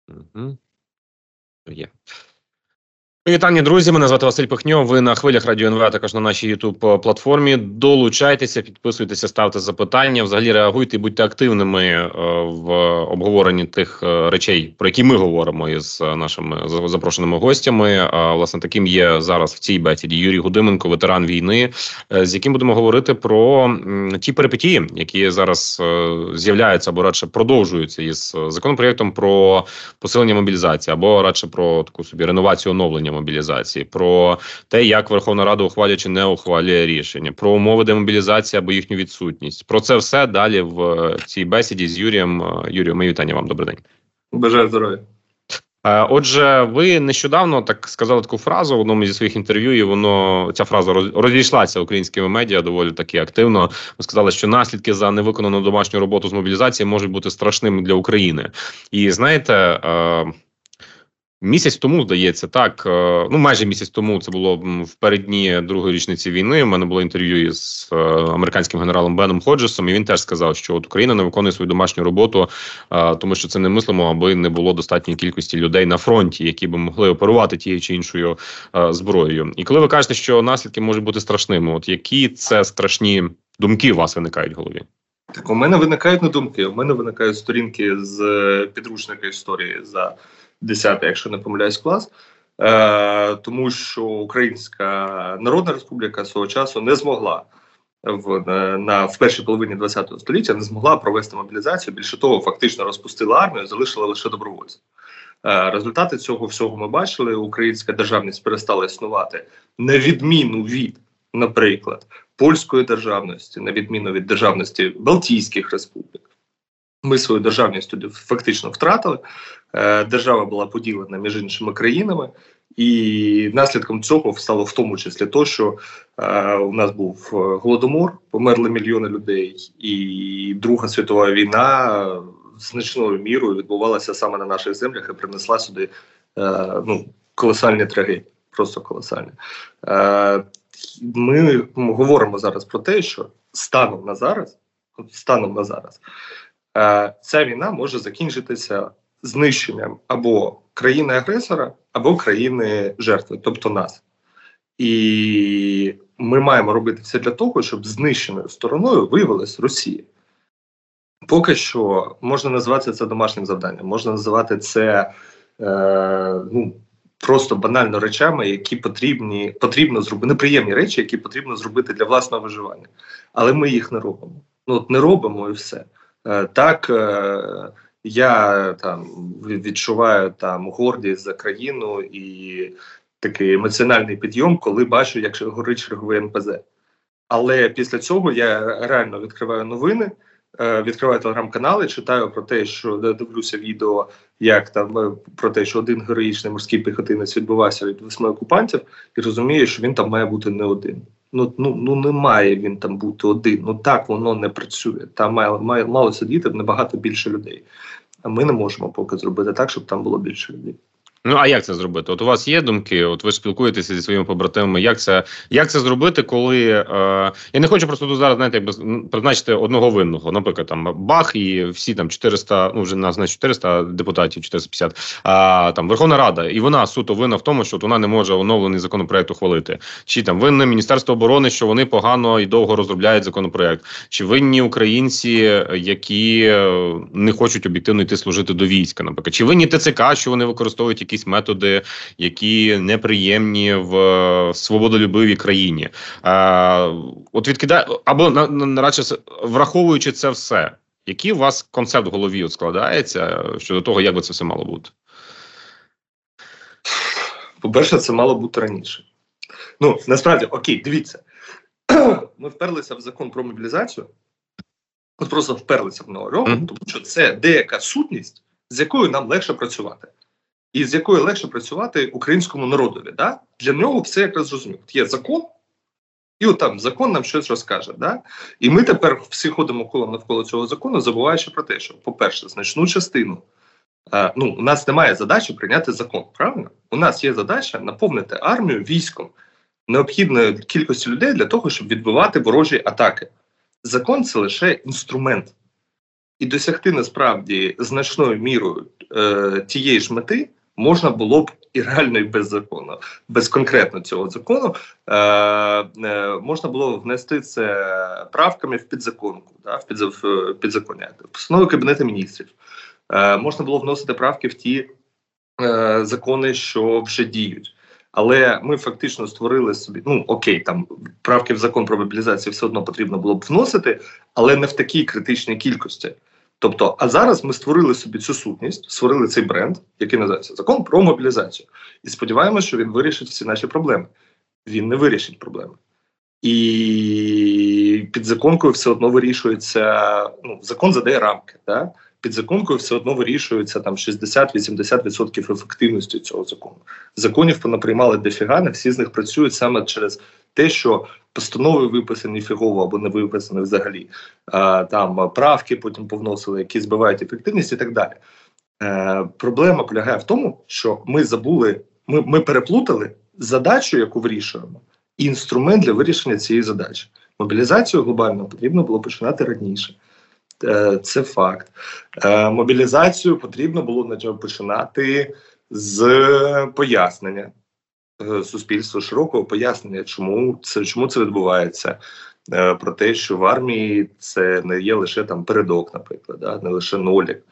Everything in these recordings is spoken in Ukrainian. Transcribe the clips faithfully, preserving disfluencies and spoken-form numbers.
Угу. Є. Вітання, друзі, мене звати Василь Пихньо, ви на хвилях Радіо ен ве, а також на нашій YouTube-платформі. Долучайтеся, підписуйтеся, ставте запитання, взагалі реагуйте і будьте активними е, в обговоренні тих е, речей, про які ми говоримо із нашими запрошеними гостями. А, власне, таким є зараз в цій бесіді Юрій Гудименко, ветеран війни, е, з яким будемо говорити про м, ті перипетії, які зараз е, з'являються або радше продовжуються із законопроєктом про посилення мобілізації, або радше про таку собі реновацію, оновлення мобілізації, про те, як Верховна Рада ухвалює чи не ухвалює рішення, про умови демобілізації або їхню відсутність. Про це все далі в цій бесіді з Юрієм. Юрію, мої вітання вам, добрий день. Бажаю здоров'я. Отже, ви нещодавно так сказали таку фразу в одному зі своїх інтерв'ю, і воно, ця фраза розійшлася українськими медіа доволі таки активно. Ви сказали, що наслідки за невиконану домашню роботу з мобілізації можуть бути страшними для України. І знаєте, місяць тому, здається, так, ну майже місяць тому, це було в переддні другої річниці війни, у мене було інтерв'ю із е, американським генералом Беном Ходжесом, і він теж сказав, що от Україна не виконує свою домашню роботу, е, тому що це немислимо, аби не було достатньої кількості людей на фронті, які б могли оперувати тією чи іншою е, зброєю. І коли ви кажете, що наслідки можуть бути страшними, от які це страшні думки у вас виникають в голові? Так, у мене виникають не думки, у мене виникають сторінки з підручника історії за десятий, якщо не помиляюсь, клас, е, тому що Українська Народна Республіка свого часу не змогла в, на, в першій половині ХХ століття не змогла провести мобілізацію, більше того, фактично розпустила армію, залишила лише добровольців. Е, результати цього всього ми бачили, українська державність перестала існувати на відміну від, наприклад, польської державності, на відміну від державності Балтійських республік. Ми свою державність туди фактично втратили. Е, держава була поділена між іншими країнами, і наслідком цього стало в тому числі те, що е, у нас був голодомор, померли мільйони людей, і Друга світова війна значною мірою відбувалася саме на наших землях і принесла сюди е, ну, колосальні трагедії, просто колосальні. Е, ми говоримо зараз про те, що станом на зараз, станом на зараз, ця війна може закінчитися знищенням або країни-агресора, або країни-жертви, тобто нас. І ми маємо робити все для того, щоб знищеною стороною виявилась Росія. Поки що можна називати це домашнім завданням, можна називати це е, ну, просто банально речами, які потрібні, потрібно зробити, неприємні речі, які потрібно зробити для власного виживання. Але ми їх не робимо. Ну, от не робимо і все. Так, я там відчуваю там гордість за країну і такий емоціональний підйом, коли бачу, як горить черговий ен пе зет. Але після цього я реально відкриваю новини, відкриваю телеграм-канали, читаю про те, що дивлюся відео, як там про те, що один героїчний морський піхотинець відбувався від восьми окупантів, і розумію, що він там має бути не один. Ну, ну, ну не має він там бути один. Ну так воно не працює. Там має, має, мало сидіти набагато більше людей. А ми не можемо поки зробити так, щоб там було більше людей. Ну, а як це зробити? От у вас є думки, от ви спілкуєтеся зі своїми побратимами, як це, як це зробити, коли... Е, я не хочу просто тут зараз, знаєте, якби призначити одного винного, наприклад, там, бах, і всі там чотириста, ну, вже нас не чотириста депутатів, чотириста п'ятдесят, а там Верховна Рада, і вона суто винна в тому, що от вона не може оновлений законопроект ухвалити. Чи там винне Міністерство оборони, що вони погано і довго розробляють законопроект. Чи винні українці, які не хочуть об'єктивно йти служити до війська, наприклад. Чи винні те це ка, що вони використовують якісь методи, які неприємні в свободолюбивій країні. А, от відкидає, або на, на, радше, враховуючи це все, який у вас концепт в голові от складається щодо того, як би це все мало бути? По-перше, це мало бути раніше. Ну, насправді, окей, дивіться. Ми вперлися в закон про мобілізацію, от просто вперлися в нього, mm-hmm. тому що це деяка сутність, з якою нам легше працювати. І з якою легше працювати українському народові. Да? Для нього все якраз зрозуміло. Є закон, і от там закон нам щось розкаже. Да? І ми тепер всі ходимо колом навколо цього закону, забуваючи про те, що, по-перше, значну частину, е, ну, у нас немає задачі прийняти закон, правильно? У нас є задача наповнити армію військом необхідної кількості людей для того, щоб відбивати ворожі атаки. Закон – це лише інструмент. і досягти насправді значною мірою е, тієї ж мети можна було б і реально, і без закону, без конкретно цього закону, е, е, можна було внести це правками в підзаконку, да, в, підзак, в підзаконня, в постанову Кабінету міністрів. Е, можна було вносити правки в ті е, закони, що вже діють. Але ми фактично створили собі, ну окей, там правки в закон про мобілізацію все одно потрібно було б вносити, але не в такій критичній кількості. Тобто, а зараз ми створили собі цю сутність, створили цей бренд, який називається Закон про мобілізацію. І сподіваємося, що він вирішить всі наші проблеми. Він не вирішить проблеми. І підзаконкою все одно вирішується, ну, закон задає рамки, да? Підзаконкою все одно вирішується там шістдесят-вісімдесят відсотків ефективності цього закону. Законів понаприймали дофіга, не всі з них працюють саме через те, що постанови виписані фігово або не виписані взагалі. А, там правки потім повносили, які збивають ефективність і так далі. Е, проблема полягає в тому, що ми забули, ми, ми переплутали задачу, яку вирішуємо, і інструмент для вирішення цієї задачі. Мобілізацію глобально потрібно було починати раніше. Це факт. Мобілізацію потрібно було починати з пояснення суспільству, широкого пояснення, чому це, чому це відбувається. Про те, що в армії це не є лише там передок, наприклад, да? Не лише нолік.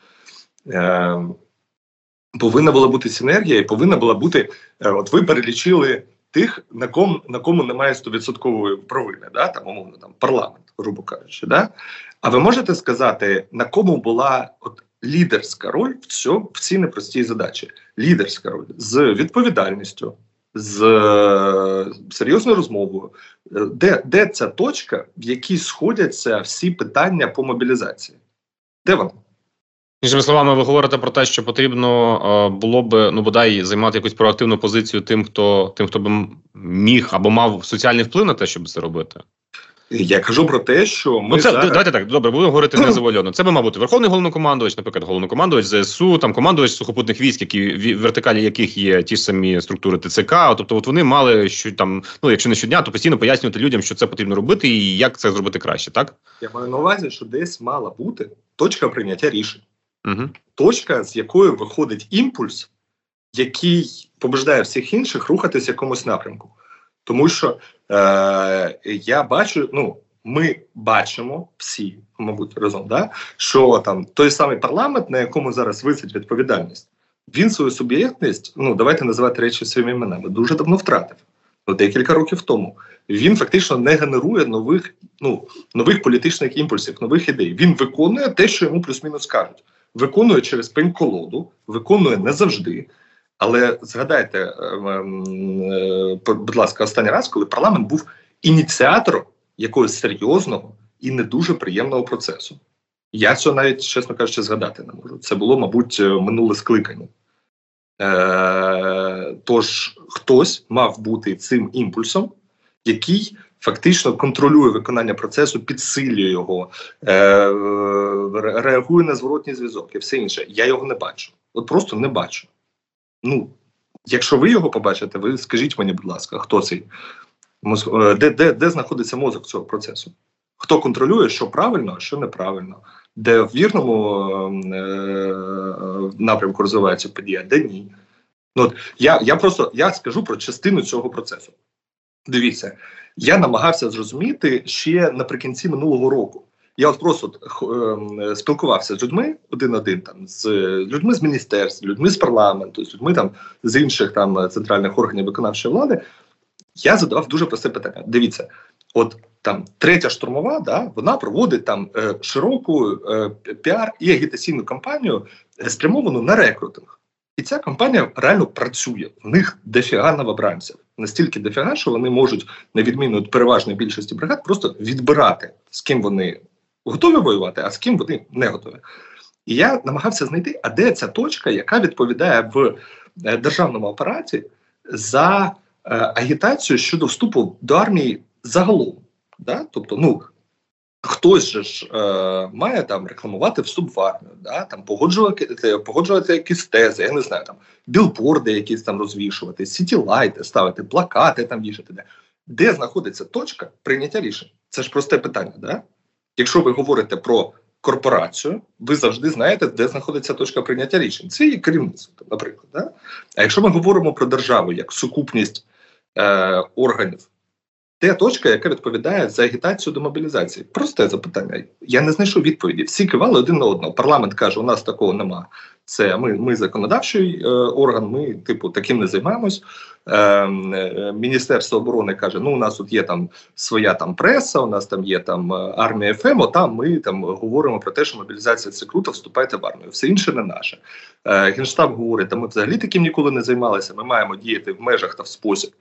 Повинна була бути синергія і повинна була бути, от ви перелічили тих, на кому, на кому немає сто відсотків провини, да? Там, умовно, там, парламент, грубо кажучи. Да? А ви можете сказати, на кому була от лідерська роль в, цьому, в цій непростій задачі? Лідерська роль з відповідальністю, з е, серйозною розмовою. Де, де ця точка, в якій сходяться всі питання по мобілізації? Де вона? Іншими словами, ви говорите про те, що потрібно е, було б, ну, бодай, займати якусь проактивну позицію тим, хто, тим, хто б міг або мав соціальний вплив на те, щоб це робити? Я кажу про те, що ми ну, це, зараз... Давайте так, добре, будемо говорити незавуальовано. Це би, мав бути верховний головнокомандувач, наприклад, головнокомандувач ЗСУ, там командувач сухопутних військ, які в вертикалі яких є ті ж самі структури ТЦК. Тобто, от вони мали, що там, ну, якщо не щодня, то постійно пояснювати людям, що це потрібно робити і як це зробити краще, так? Я маю на увазі, що десь мала бути точка прийняття рішень. Угу. Точка, з якої виходить імпульс, який побаждає всіх інших рухатись в якомусь напрямку. Тому що е, я бачу, ну, ми бачимо всі, мабуть, разом, да, що там той самий парламент, на якому зараз висить відповідальність, він свою суб'єктність, ну, давайте називати речі своїми іменами, дуже давно втратив. Ну, декілька років тому. Він фактично не генерує нових, ну, нових політичних імпульсів, нових ідей. Він виконує те, що йому плюс-мінус кажуть. Виконує через пень-колоду, виконує не завжди. Але згадайте, е, е, будь ласка, останній раз, коли парламент був ініціатором якогось серйозного і не дуже приємного процесу. Я цього навіть, чесно кажучи, згадати не можу. Це було, мабуть, минуле скликання. Е, тож, хтось мав бути цим імпульсом, який фактично контролює виконання процесу, підсилює його, е, реагує на зворотній зв'язок і все інше. Я його не бачу. От просто не бачу. Ну, якщо ви його побачите, ви скажіть мені, будь ласка, хто цей мозг, де, де, де знаходиться мозок цього процесу? Хто контролює, що правильно, а що неправильно? Де в вірному е, напрямку розвивається подія, де ні? Ну, от, я, я просто я скажу про частину цього процесу. Дивіться, я намагався зрозуміти ще наприкінці минулого року. Я от просто е, спілкувався з людьми один-один, там, з людьми з міністерств, людьми з парламенту, з людьми там, з інших там, центральних органів виконавчої влади. Я задавав дуже просте питання. Дивіться, от там третя штурмова, да, вона проводить там е, широку е, піар і агітаційну кампанію, е, спрямовану на рекрутинг. І ця кампанія реально працює. В них дофіга новобранців. Настільки дофіга, що вони можуть, на відміну від переважної більшості бригад, просто відбирати, з ким вони готові воювати, а з ким вони не готові. І я намагався знайти, а де ця точка, яка відповідає в е, державному апараті за е, агітацію щодо вступу до армії загалом. Да? Тобто, ну, хтось же ж е, має там рекламувати вступ в армію, да? Там погоджувати, погоджувати якісь тези, я не знаю, там білборди якісь там розвішувати, сітілайти ставити, плакати там вішати. Де, де знаходиться точка прийняття рішень? Це ж просте питання, да? Якщо ви говорите про корпорацію, ви завжди знаєте, де знаходиться точка прийняття рішень. Це є керівництво, наприклад. Да? А якщо ми говоримо про державу як сукупність е, органів, де точка, яка відповідає за агітацію до мобілізації? Просте запитання. Я не знайшов відповіді. Всі кивали один на одного. Парламент каже, у нас такого нема. Це ми, ми законодавчий е, орган, ми, типу, таким не займаємось. Е, е, Міністерство оборони каже, ну, у нас тут є там своя там преса, у нас там є там армія еф ем, там ми там говоримо про те, що мобілізація – це круто, вступайте в армію. Все інше не наше. Е, Генштаб говорить, та ми взагалі таким ніколи не займалися, ми маємо діяти в межах та в спосіб.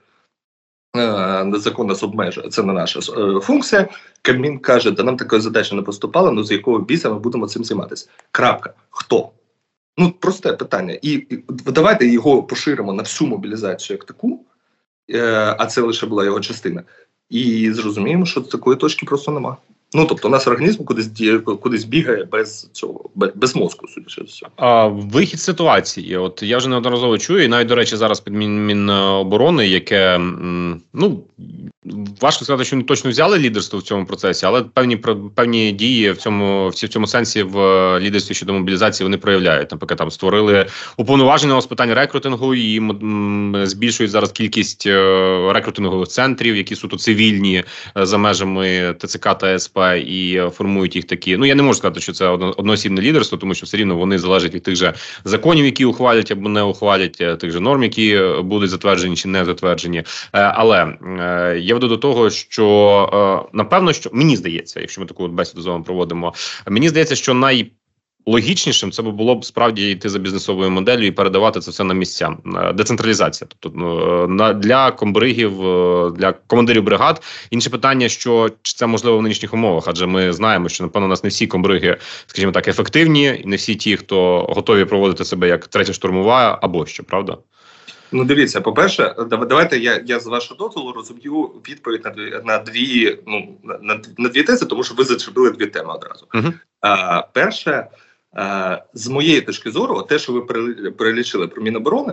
Закон нас обмежує, це не наша е, функція. Кабмін каже, да нам такої задачі не поступало, ну з якого біса ми будемо цим займатися. Крапка. Хто? Ну, просте питання. І, і давайте його поширимо на всю мобілізацію як таку, е, а це лише була його частина. І зрозуміємо, що такої точки просто нема. Ну, тобто, у нас організм кудись діє, кудись бігає без цього, без, без мозку, судячи з цього. А вихід з ситуації. От я вже неодноразово чую, і навіть, до речі, зараз під Мін, Міноборони, яке, ну, важко сказати, що вони точно взяли лідерство в цьому процесі, але певні, певні дії в цьому, в цьому сенсі в лідерстві щодо мобілізації вони проявляють. Наприклад, там створили уповноваженого з питань рекрутингу і м, збільшують зараз кількість рекрутингових центрів, які суто цивільні за межами Те Це Ка та Ес Пе, і формують їх такі. Ну, я не можу сказати, що це одноосібне лідерство, тому що все рівно вони залежать від тих же законів, які ухвалять або не ухвалять, тих же норм, які будуть затверджені чи не затверджені. Але я веду до того, що напевно, що мені здається, якщо ми таку бесіду з вами проводимо, мені здається, що най логічнішим це було б справді йти за бізнесовою моделлю і передавати це все на місця. Децентралізація. Тобто на, для комбригів, для командирів бригад. Інше питання, що чи це можливо в нинішніх умовах, адже ми знаємо, що, напевно, у нас не всі комбриги, скажімо так, ефективні, і не всі ті, хто готові проводити себе як третя штурмова або що, правда? Ну, дивіться, по-перше, давайте я, я з вашого дозволу розумію відповідь на дві, на дві, ну, на, на дві тези, тому що ви зачепили дві теми одразу. Uh-huh. А, перше, а, з моєї точки зору, те, що ви перелічили про Міноборони,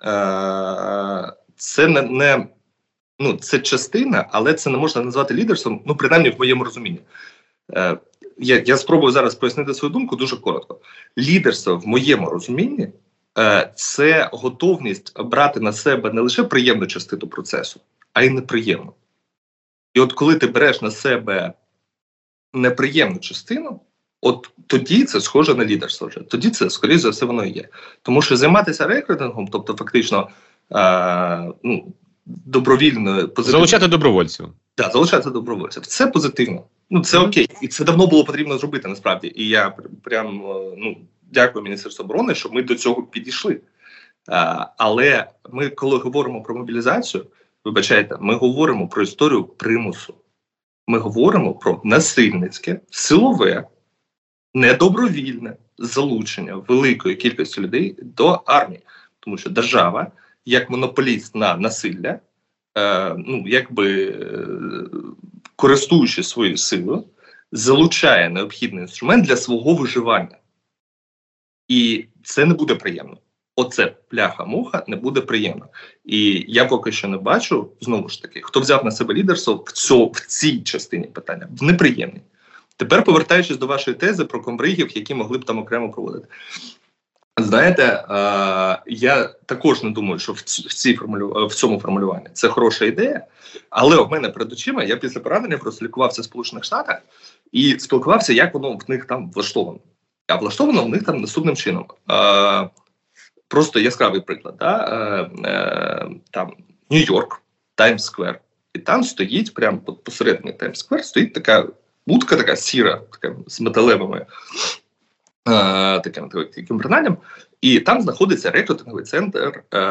а, це не, не, ну, це частина, але це не можна назвати лідерством, ну, принаймні в моєму розумінні. А, я, я спробую зараз пояснити свою думку дуже коротко. Лідерство в моєму розумінні це готовність брати на себе не лише приємну частину процесу, а й неприємну. І от коли ти береш на себе неприємну частину, от тоді це схоже на лідерство вже. Тоді це, скоріше за все, воно і є. Тому що займатися рекрутингом, тобто фактично а, ну, добровільно... Позитивно. Залучати добровольців. Так, да, залучати добровольців. Це позитивно. Ну, це mm-hmm. окей. І це давно було потрібно зробити, насправді. І я прям, ну, дякую Міністерству оборони, що ми до цього підійшли. А, але ми, коли говоримо про мобілізацію, вибачайте, ми говоримо про історію примусу. Ми говоримо про насильницьке, силове, недобровільне залучення великої кількості людей до армії. Тому що держава, як монополіст на насилля, е, ну, якби е, користуючись своєю силою, залучає необхідний інструмент для свого виживання. І це не буде приємно. Оце пляха-муха не буде приємно. І я поки що не бачу, знову ж таки, хто взяв на себе лідерство в, цьо, в цій частині питання, в неприємній. Тепер, повертаючись до вашої тези про комбригів, які могли б там окремо проводити. Знаєте, е, я також не думаю, що в, цій формулю... в цьому формулюванні це хороша ідея, але в мене перед очима, я після поранення просто лікувався в Сполучених Штатах і спілкувався, як воно в них там влаштовано. А влаштовано в них там наступним чином. Е, просто яскравий приклад. Да? Е, е, там Нью-Йорк, Таймс-сквер. І там стоїть, прямо посередині Таймс-сквер, стоїть така будка, така сіра, така, з металевими е, таким, таким бринанням. І там знаходиться рекрутинговий центр е,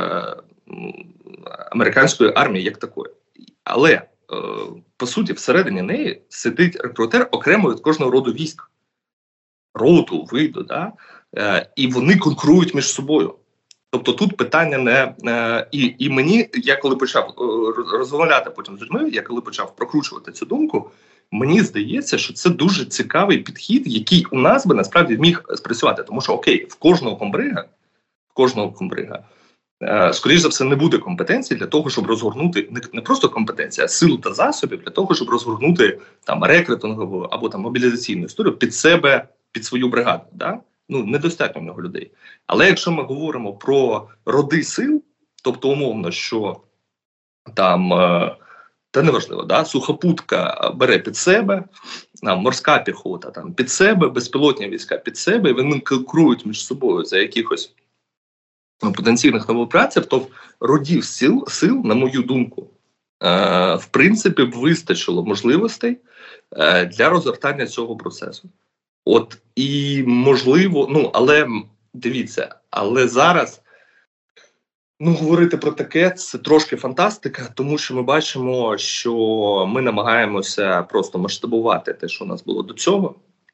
американської армії як такої. Але, е, по суті, всередині неї сидить рекрутер окремо від кожного роду військ. Роду, виду, да? Е, і вони конкурують між собою. Тобто тут питання не... Е, і, і мені, я коли почав е, розмовляти потім з людьми, я коли почав прокручувати цю думку, мені здається, що це дуже цікавий підхід, який у нас би насправді міг спрацювати. Тому що, окей, в кожного комбрига, в кожного комбрига скоріш за все, не буде компетенції для того, щоб розгорнути, не, не просто компетенція, а силу та засобів для того, щоб розгорнути там рекрутингову або там мобілізаційну історію під себе, під свою бригаду. Да? Ну, недостатньо много людей. Але якщо ми говоримо про роди сил, тобто умовно, що там, та неважливо, да, сухопутка бере під себе, там, морська піхота там, під себе, безпілотні війська під себе, і вони конкурують між собою за якихось потенційних новопраців, то родів сил, сил, на мою думку, е, в принципі, б вистачило можливостей е, для розгортання цього процесу. От, і можливо, ну, але, дивіться, але зараз, ну, говорити про таке, це трошки фантастика, тому що ми бачимо, що ми намагаємося просто масштабувати те, що у нас було до цього,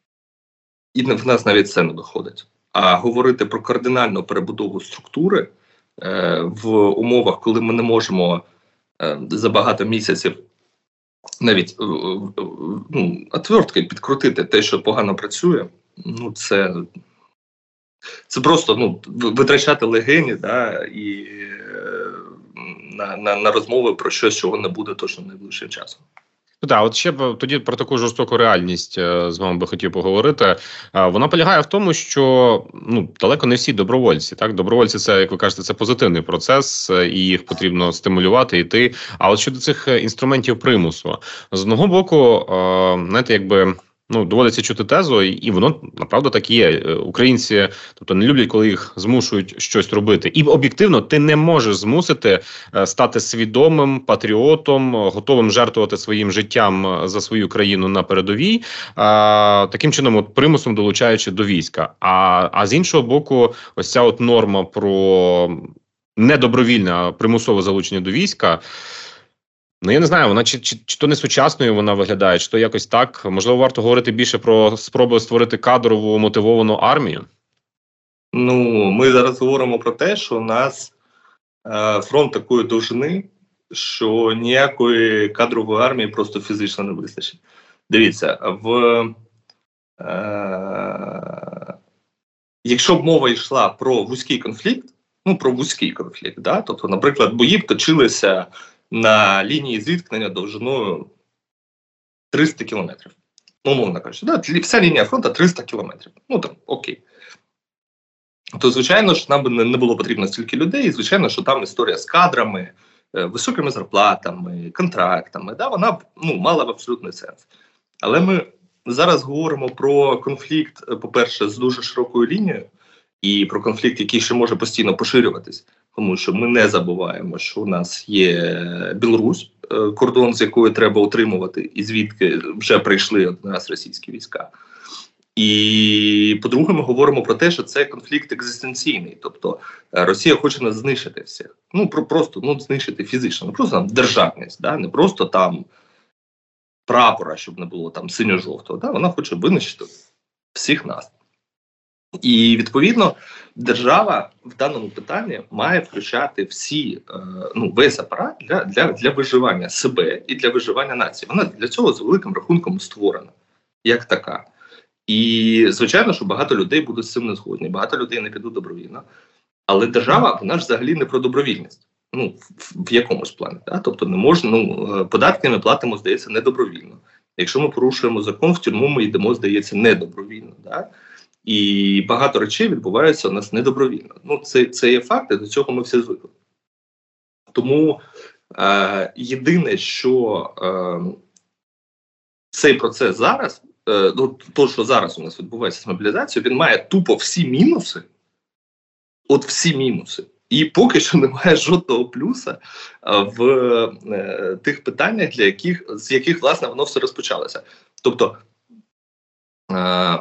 і в нас навіть це не виходить. А говорити про кардинальну перебудову структури е, в умовах, коли ми не можемо е, за багато місяців навіть е, е, ну, отвертки підкрутити те, що погано працює, ну це, це просто ну, витрачати легені, да, і е, на, на, на розмови про щось, чого не буде точно найближчим часом. Так, от ще б тоді про таку жорстоку реальність е, з вами би хотів поговорити. Е, вона полягає в тому, що ну далеко не всі добровольці. Так, добровольці це, як ви кажете, це позитивний процес, е, і їх потрібно стимулювати, йти. А от щодо цих інструментів примусу, з одного боку, е, знаєте, якби. Ну, доводиться чути тезу, і воно, направду, так і є. Українці, тобто, не люблять, коли їх змушують щось робити. І об'єктивно ти не можеш змусити стати свідомим патріотом, готовим жертвувати своїм життям за свою країну на передовій, а, таким чином, от, примусом долучаючи до війська. А, а з іншого боку, ось ця от норма про недобровільне, а примусове залучення до війська, ну, я не знаю, вона чи, чи, чи то не сучасною вона виглядає, чи то якось так. Можливо, варто говорити більше про спробу створити кадрову мотивовану армію? Ну, ми зараз говоримо про те, що у нас е, фронт такої довжини, що ніякої кадрової армії просто фізично не вистачить. Дивіться, в, е, якщо б мова йшла про вузький конфлікт, ну, про вузький конфлікт, да? Тобто, наприклад, бої б точилися на лінії зіткнення довжиною триста кілометрів. Умовно кажучи, да? Вся лінія фронту триста кілометрів. Ну, там, окей. То, звичайно ж, нам би не було потрібно стільки людей, і, звичайно, що там історія з кадрами, високими зарплатами, контрактами, да? Вона ну, мала б абсолютний сенс. Але ми зараз говоримо про конфлікт, по-перше, з дуже широкою лінією, і про конфлікт, який ще може постійно поширюватись. Тому що ми не забуваємо, що у нас є Білорусь, кордон, з якої треба утримувати, і звідки вже прийшли один раз російські війська. І, по-друге, ми говоримо про те, що це конфлікт екзистенційний. Тобто Росія хоче нас знищити всіх. Ну, про, просто ну, знищити фізично. Не просто там державність, да? Не просто там прапора, щоб не було там синьо-жовтого. Да? Вона хоче винищити всіх нас. І, відповідно, держава в даному питанні має включати всі, е, ну, весь апарат для, для, для виживання себе і для виживання нації. Вона для цього з великим рахунком створена, як така. І, звичайно, що багато людей будуть з цим не згодні, багато людей не підуть добровільно. Але держава, вона ж взагалі не про добровільність. Ну, в, в якомусь плані. Да? Тобто не можна, ну, податки ми платимо, здається, недобровільно. Якщо ми порушуємо закон, в тюрму ми йдемо, здається, недобровільно. Да? І багато речей відбуваються у нас недобровільно. Ну, це, це є факти, до цього ми всі звикли. Тому е, єдине, що е, цей процес зараз, е, ну, то, що зараз у нас відбувається з мобілізацією, він має тупо всі мінуси, от всі мінуси. І поки що немає жодного плюса в е, тих питаннях, для яких, з яких, власне, воно все розпочалося. Тобто, е,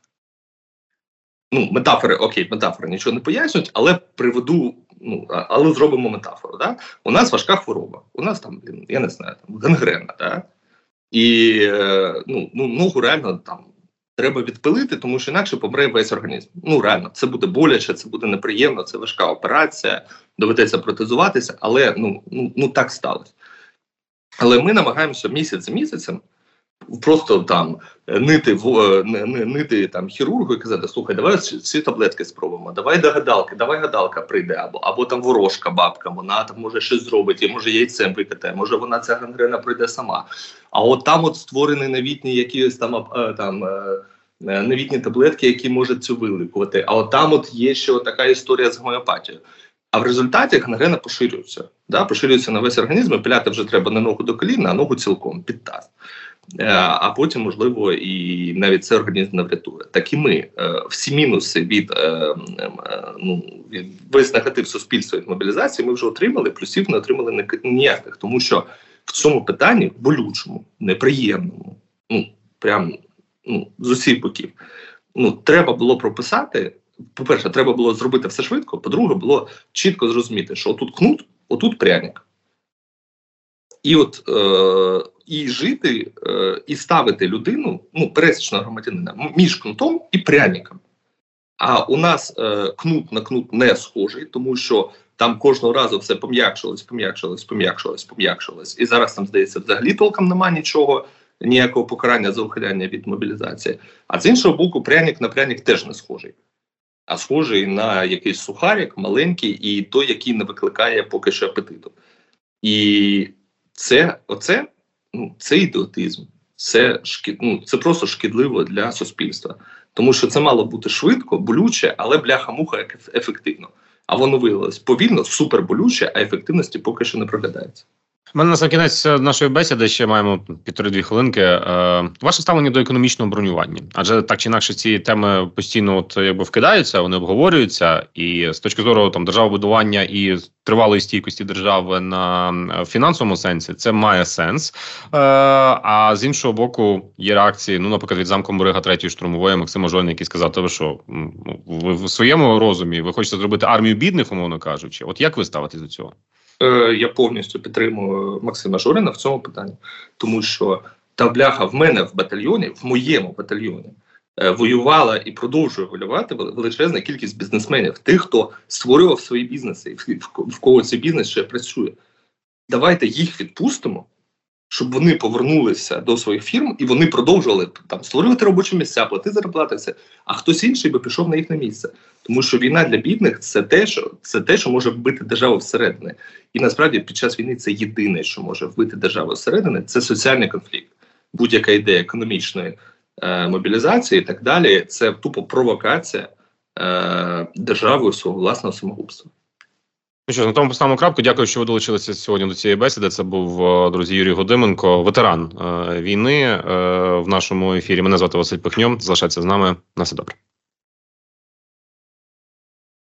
ну, метафори, окей, метафори нічого не пояснюють, але приведу, ну, але зробимо метафору. Да? У нас важка хвороба, у нас там, я не знаю, там, гангрена, да? І е, ну, ну, ногу реально там треба відпилити, тому що інакше помре весь організм. Ну, реально, це буде боляче, це буде неприємно, це важка операція, доведеться протезуватися, але ну, ну, ну так сталося. Але ми намагаємося місяць за місяцем просто там нити в нити там хірургу і казати: слухай, давай ці таблетки спробуємо, давай до гадалки, давай гадалка прийде, або або там ворожка бабка, вона там може щось зробить, і може яйцем викидає, може вона ця гангрена прийде сама. А от там от створені новітні якісь там там новітні таблетки, які можуть цю вилікувати. А от там от є ще от така історія з гомеопатією. А в результаті гангрена поширюється, да, поширюється на весь організм, і пиляти вже треба не ногу до коліна, а ногу цілком під таз. А потім, можливо, і навіть це організм не врятує. Так і ми. Всі мінуси від, ну, від весь негатив суспільства від мобілізації ми вже отримали, плюсів не отримали ніяких. Тому що в цьому питанні, болючому, неприємному, ну, прям ну, з усіх боків, ну, треба було прописати. По-перше, треба було зробити все швидко, по-друге, було чітко зрозуміти, що отут кнут, отут пряник. І от е, і жити, е, і ставити людину, ну, пересічного громадянина, між кнутом і пряником. А у нас е, кнут на кнут не схожий, тому що там кожного разу все пом'якшилось, пом'якшилось, пом'якшилось, пом'якшилось. І зараз там, здається, взагалі толком нема нічого, ніякого покарання за ухиляння від мобілізації. А з іншого боку, пряник на пряник теж не схожий. А схожий на якийсь сухарик, маленький, і той, який не викликає поки що апетиту. І це, оце, ну, це ідіотизм. Це, шкід, ну, це просто шкідливо для суспільства. Тому що це мало бути швидко, болюче, але бляха-муха ефективно. А воно виявилось повільно, суперболюче, а ефективності поки що не проглядається. У мене на сам кінець нашої бесіди ще маємо півтори-дві хвилинки. Е, ваше ставлення до економічного бронювання? Адже так чи інакше ці теми постійно от, якби, вкидаються, вони обговорюються. І з точки зору там, державобудування і тривалої стійкості держави на фінансовому сенсі, це має сенс. Е, а з іншого боку, є реакції, ну, наприклад, від замкомбрига третьої штурмової Максима Жоліна, який сказав, ви що, ви в своєму розумі, ви хочете зробити армію бідних, умовно кажучи. От як ви ставитесь до цього? Я повністю підтримую Максима Жоліна в цьому питанні, тому що та бляха в мене в батальйоні, в моєму батальйоні, воювала і продовжує воювати величезна кількість бізнесменів, тих, хто створював свої бізнеси, в кого цей бізнес ще працює. Давайте їх відпустимо, щоб вони повернулися до своїх фірм і вони продовжували там створювати робочі місця, платити зарплати, все. А хтось інший би пішов на їхнє місце. Тому що війна для бідних – це те, що, це те, що може вбити державу всередини. І насправді під час війни це єдине, що може вбити державу всередини – це соціальний конфлікт. Будь-яка ідея економічної е, мобілізації і так далі – це тупо провокація е, державою свого власного самогубства. Ну що, на тому поставимо крапку. Дякую, що ви долучилися сьогодні до цієї бесіди. Це був, друзі, Юрій Годименко, ветеран е, війни е, в нашому ефірі. Мене звати Василь Пихньо. Залишайтеся з нами. На все добре.